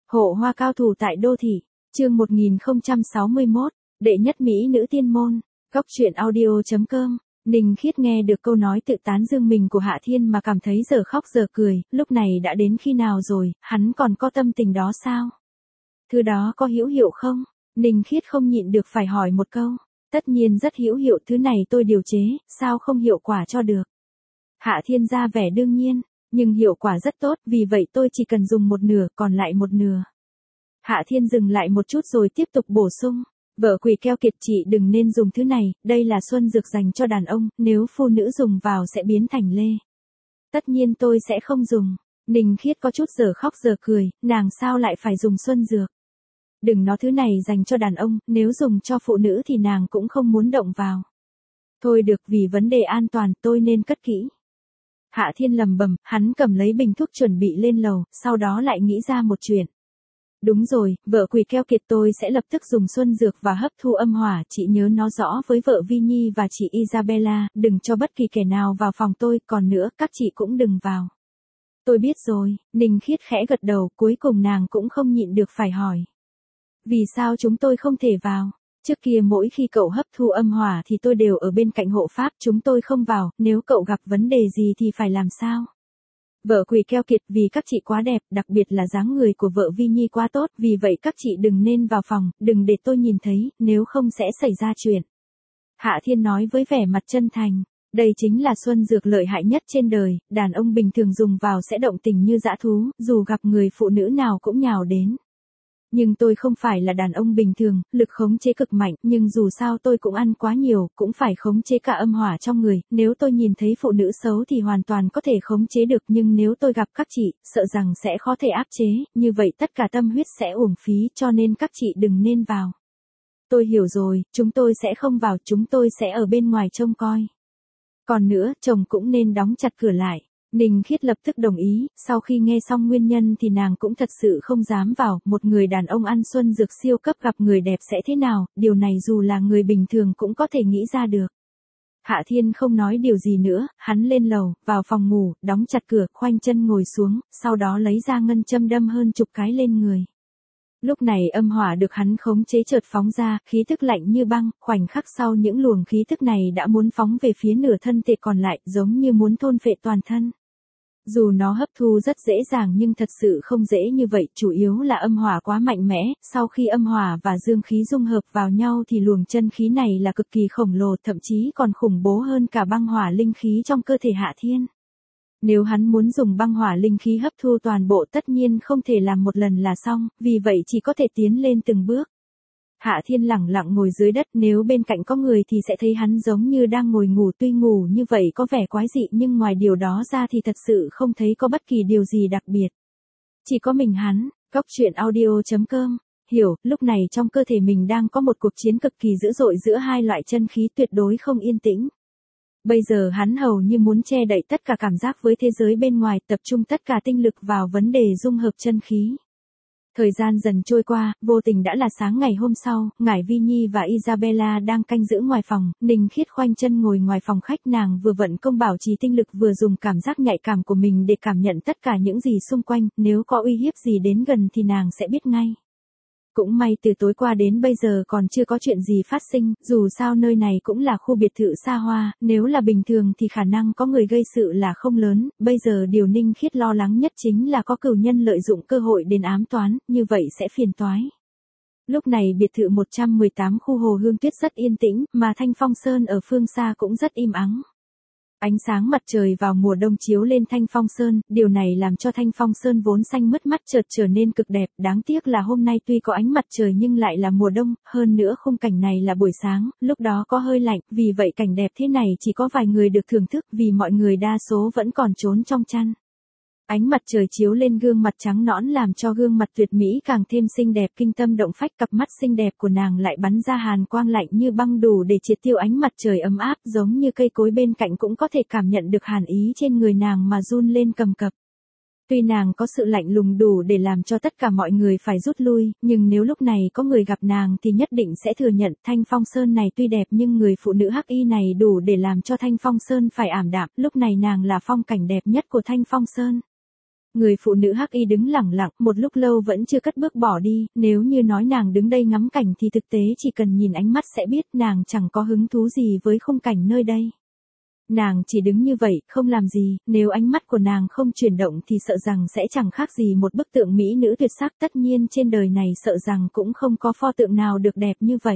Hộ hoa cao thủ tại đô thị, chương 1061, đệ nhất Mỹ nữ tiên môn, góc truyện audio.com. Ninh Khiết nghe được câu nói tự tán dương mình của Hạ Thiên mà cảm thấy giờ khóc giờ cười, lúc này đã đến khi nào rồi, hắn còn có tâm tình đó sao? Thứ đó có hữu hiệu không? Ninh Khiết không nhịn được phải hỏi một câu. Tất nhiên rất hữu hiệu, thứ này tôi điều chế, sao không hiệu quả cho được? Hạ Thiên ra vẻ đương nhiên, nhưng hiệu quả rất tốt, vì vậy tôi chỉ cần dùng một nửa, còn lại một nửa. Hạ Thiên dừng lại một chút rồi tiếp tục bổ sung. Vợ quỷ keo kiệt, chị đừng nên dùng thứ này, đây là xuân dược dành cho đàn ông, nếu phụ nữ dùng vào sẽ biến thành lê. Tất nhiên tôi sẽ không dùng. Ninh Khiết có chút giờ khóc giờ cười, nàng sao lại phải dùng xuân dược? Đừng nói thứ này dành cho đàn ông, nếu dùng cho phụ nữ thì nàng cũng không muốn động vào. Thôi được, vì vấn đề an toàn tôi nên cất kỹ. Hạ Thiên lầm bầm, hắn cầm lấy bình thuốc chuẩn bị lên lầu, sau đó lại nghĩ ra một chuyện. Đúng rồi, vợ quỷ keo kiệt, tôi sẽ lập tức dùng xuân dược và hấp thu âm hỏa, chị nhớ nói rõ với vợ Vi Nhi và chị Isabella, đừng cho bất kỳ kẻ nào vào phòng tôi, còn nữa, các chị cũng đừng vào. Tôi biết rồi, Ninh Khiết khẽ gật đầu, cuối cùng nàng cũng không nhịn được phải hỏi. Vì sao chúng tôi không thể vào? Trước kia mỗi khi cậu hấp thu âm hỏa thì tôi đều ở bên cạnh hộ pháp, chúng tôi không vào, nếu cậu gặp vấn đề gì thì phải làm sao? Vợ quỷ keo kiệt, vì các chị quá đẹp, đặc biệt là dáng người của vợ Vi Nhi quá tốt, vì vậy các chị đừng nên vào phòng, đừng để tôi nhìn thấy, nếu không sẽ xảy ra chuyện. Hạ Thiên nói với vẻ mặt chân thành, đây chính là xuân dược lợi hại nhất trên đời, đàn ông bình thường dùng vào sẽ động tình như dã thú, dù gặp người phụ nữ nào cũng nhào đến. Nhưng tôi không phải là đàn ông bình thường, lực khống chế cực mạnh, nhưng dù sao tôi cũng ăn quá nhiều, cũng phải khống chế cả âm hỏa trong người, nếu tôi nhìn thấy phụ nữ xấu thì hoàn toàn có thể khống chế được, nhưng nếu tôi gặp các chị, sợ rằng sẽ khó thể áp chế, như vậy tất cả tâm huyết sẽ uổng phí, cho nên các chị đừng nên vào. Tôi hiểu rồi, chúng tôi sẽ không vào, chúng tôi sẽ ở bên ngoài trông coi. Còn nữa, chồng cũng nên đóng chặt cửa lại. Ninh Khiết lập tức đồng ý, sau khi nghe xong nguyên nhân thì nàng cũng thật sự không dám vào, một người đàn ông ăn xuân dược siêu cấp gặp người đẹp sẽ thế nào, điều này dù là người bình thường cũng có thể nghĩ ra được. Hạ Thiên không nói điều gì nữa, hắn lên lầu, vào phòng ngủ, đóng chặt cửa, khoanh chân ngồi xuống, sau đó lấy ra ngân châm đâm hơn chục cái lên người. Lúc này âm hỏa được hắn khống chế chợt phóng ra, khí tức lạnh như băng, khoảnh khắc sau những luồng khí tức này đã muốn phóng về phía nửa thân thể còn lại, giống như muốn thôn phệ toàn thân. Dù nó hấp thu rất dễ dàng nhưng thật sự không dễ như vậy, chủ yếu là âm hỏa quá mạnh mẽ, sau khi âm hỏa và dương khí dung hợp vào nhau thì luồng chân khí này là cực kỳ khổng lồ, thậm chí còn khủng bố hơn cả băng hỏa linh khí trong cơ thể Hạ Thiên. Nếu hắn muốn dùng băng hỏa linh khí hấp thu toàn bộ tất nhiên không thể làm một lần là xong, vì vậy chỉ có thể tiến lên từng bước. Hạ Thiên lẳng lặng ngồi dưới đất, nếu bên cạnh có người thì sẽ thấy hắn giống như đang ngồi ngủ, tuy ngủ như vậy có vẻ quái dị nhưng ngoài điều đó ra thì thật sự không thấy có bất kỳ điều gì đặc biệt. Chỉ có mình hắn, góc truyện audio.com, hiểu, lúc này trong cơ thể mình đang có một cuộc chiến cực kỳ dữ dội giữa hai loại chân khí tuyệt đối không yên tĩnh. Bây giờ hắn hầu như muốn che đậy tất cả cảm giác với thế giới bên ngoài, tập trung tất cả tinh lực vào vấn đề dung hợp chân khí. Thời gian dần trôi qua, vô tình đã là sáng ngày hôm sau, ngải Vi Nhi và Isabella đang canh giữ ngoài phòng, Ninh Khiết khoanh chân ngồi ngoài phòng khách, nàng vừa vận công bảo trì tinh lực vừa dùng cảm giác nhạy cảm của mình để cảm nhận tất cả những gì xung quanh, nếu có uy hiếp gì đến gần thì nàng sẽ biết ngay. Cũng may từ tối qua đến bây giờ còn chưa có chuyện gì phát sinh, dù sao nơi này cũng là khu biệt thự xa hoa, nếu là bình thường thì khả năng có người gây sự là không lớn, bây giờ điều Ninh Khiết lo lắng nhất chính là có cửu nhân lợi dụng cơ hội đến ám toán, như vậy sẽ phiền toái. Lúc này biệt thự 118 khu Hồ Hương Tuyết rất yên tĩnh, mà Thanh Phong Sơn ở phương xa cũng rất im ắng. Ánh sáng mặt trời vào mùa đông chiếu lên Thanh Phong Sơn, điều này làm cho Thanh Phong Sơn vốn xanh mướt mắt chợt trở nên cực đẹp, đáng tiếc là hôm nay tuy có ánh mặt trời nhưng lại là mùa đông, hơn nữa khung cảnh này là buổi sáng, lúc đó có hơi lạnh, vì vậy cảnh đẹp thế này chỉ có vài người được thưởng thức vì mọi người đa số vẫn còn trốn trong chăn. Ánh mặt trời chiếu lên gương mặt trắng nõn làm cho gương mặt tuyệt mỹ càng thêm xinh đẹp, kinh tâm động phách, cặp mắt xinh đẹp của nàng lại bắn ra hàn quang lạnh như băng đủ để triệt tiêu ánh mặt trời ấm áp, giống như cây cối bên cạnh cũng có thể cảm nhận được hàn ý trên người nàng mà run lên cầm cập. Tuy nàng có sự lạnh lùng đủ để làm cho tất cả mọi người phải rút lui, nhưng nếu lúc này có người gặp nàng thì nhất định sẽ thừa nhận Thanh Phong Sơn này tuy đẹp nhưng người phụ nữ hắc y này đủ để làm cho Thanh Phong Sơn phải ảm đạm, lúc này nàng là phong cảnh đẹp nhất của Thanh Phong Sơn. Người phụ nữ hắc y đứng lẳng lặng, một lúc lâu vẫn chưa cất bước bỏ đi, nếu như nói nàng đứng đây ngắm cảnh thì thực tế chỉ cần nhìn ánh mắt sẽ biết nàng chẳng có hứng thú gì với khung cảnh nơi đây. Nàng chỉ đứng như vậy, không làm gì, nếu ánh mắt của nàng không chuyển động thì sợ rằng sẽ chẳng khác gì một bức tượng mỹ nữ tuyệt sắc, tất nhiên trên đời này sợ rằng cũng không có pho tượng nào được đẹp như vậy.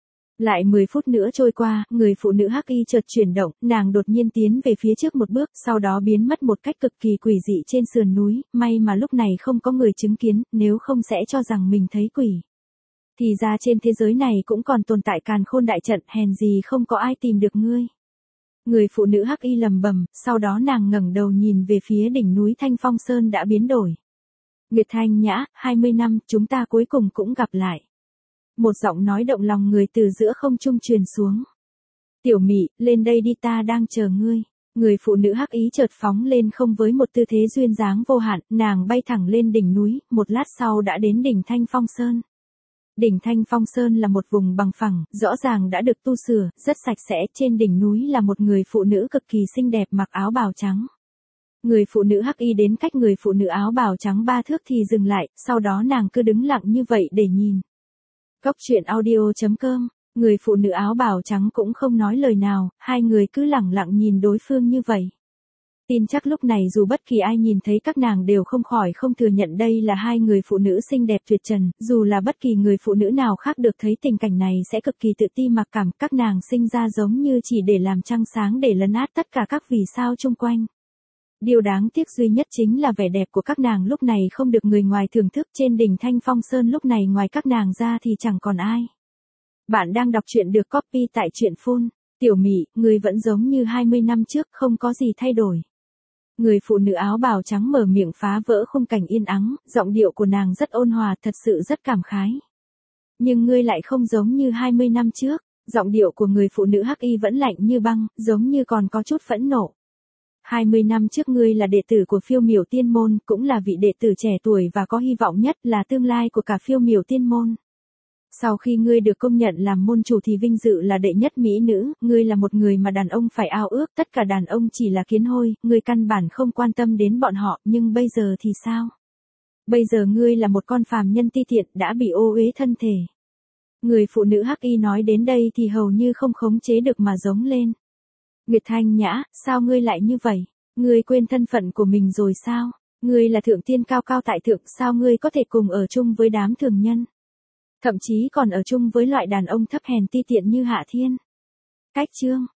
Lại 10 phút nữa trôi qua, người phụ nữ hắc y chợt chuyển động, nàng đột nhiên tiến về phía trước một bước, sau đó biến mất một cách cực kỳ quỷ dị trên sườn núi, may mà lúc này không có người chứng kiến, nếu không sẽ cho rằng mình thấy quỷ. Thì ra trên thế giới này cũng còn tồn tại càn khôn đại trận, hèn gì không có ai tìm được ngươi. Người phụ nữ hắc y lầm bầm, sau đó nàng ngẩng đầu nhìn về phía đỉnh núi Thanh Phong Sơn đã biến đổi. Nguyệt Thanh Nhã, 20 năm, chúng ta cuối cùng cũng gặp lại. Một giọng nói động lòng người từ giữa không trung truyền xuống. Tiểu Mị, lên đây đi, ta đang chờ ngươi. Người phụ nữ hắc ý chợt phóng lên không với một tư thế duyên dáng vô hạn, nàng bay thẳng lên đỉnh núi, một lát sau đã đến đỉnh Thanh Phong Sơn. Đỉnh Thanh Phong Sơn là một vùng bằng phẳng, rõ ràng đã được tu sửa, rất sạch sẽ, trên đỉnh núi là một người phụ nữ cực kỳ xinh đẹp mặc áo bào trắng. Người phụ nữ hắc y đến cách người phụ nữ áo bào trắng 3 thước thì dừng lại, sau đó nàng cứ đứng lặng như vậy để nhìn. Cốc truyện audio.com, người phụ nữ áo bào trắng cũng không nói lời nào, hai người cứ lẳng lặng nhìn đối phương như vậy. Tin chắc lúc này dù bất kỳ ai nhìn thấy các nàng đều không khỏi không thừa nhận đây là hai người phụ nữ xinh đẹp tuyệt trần, dù là bất kỳ người phụ nữ nào khác được thấy tình cảnh này sẽ cực kỳ tự ti mặc cảm, các nàng sinh ra giống như chỉ để làm trăng sáng để lấn át tất cả các vì sao chung quanh. Điều đáng tiếc duy nhất chính là vẻ đẹp của các nàng lúc này không được người ngoài thưởng thức, trên đỉnh Thanh Phong Sơn lúc này ngoài các nàng ra thì chẳng còn ai. Bạn đang đọc truyện được copy tại truyện Phun. Tiểu Mị, người vẫn giống như 20 năm trước, không có gì thay đổi. Người phụ nữ áo bào trắng mở miệng phá vỡ khung cảnh yên ắng, giọng điệu của nàng rất ôn hòa, thật sự rất cảm khái. Nhưng ngươi lại không giống như 20 năm trước, giọng điệu của người phụ nữ hắc y vẫn lạnh như băng, giống như còn có chút phẫn nộ. 20 năm trước ngươi là đệ tử của Phiêu Miểu Tiên Môn, cũng là vị đệ tử trẻ tuổi và có hy vọng nhất, là tương lai của cả Phiêu Miểu Tiên Môn. Sau khi ngươi được công nhận làm môn chủ thì vinh dự là đệ nhất mỹ nữ, ngươi là một người mà đàn ông phải ao ước, tất cả đàn ông chỉ là kiến hôi, ngươi căn bản không quan tâm đến bọn họ, nhưng bây giờ thì sao? Bây giờ ngươi là một con phàm nhân ti tiện, đã bị ô uế thân thể. Người phụ nữ hắc y nói đến đây thì hầu như không khống chế được mà giống lên. Nguyệt Thanh Nhã, sao ngươi lại như vậy? Ngươi quên thân phận của mình rồi sao? Ngươi là thượng tiên cao cao tại thượng, sao ngươi có thể cùng ở chung với đám thường nhân? Thậm chí còn ở chung với loại đàn ông thấp hèn ti tiện như Hạ Thiên. Cách chương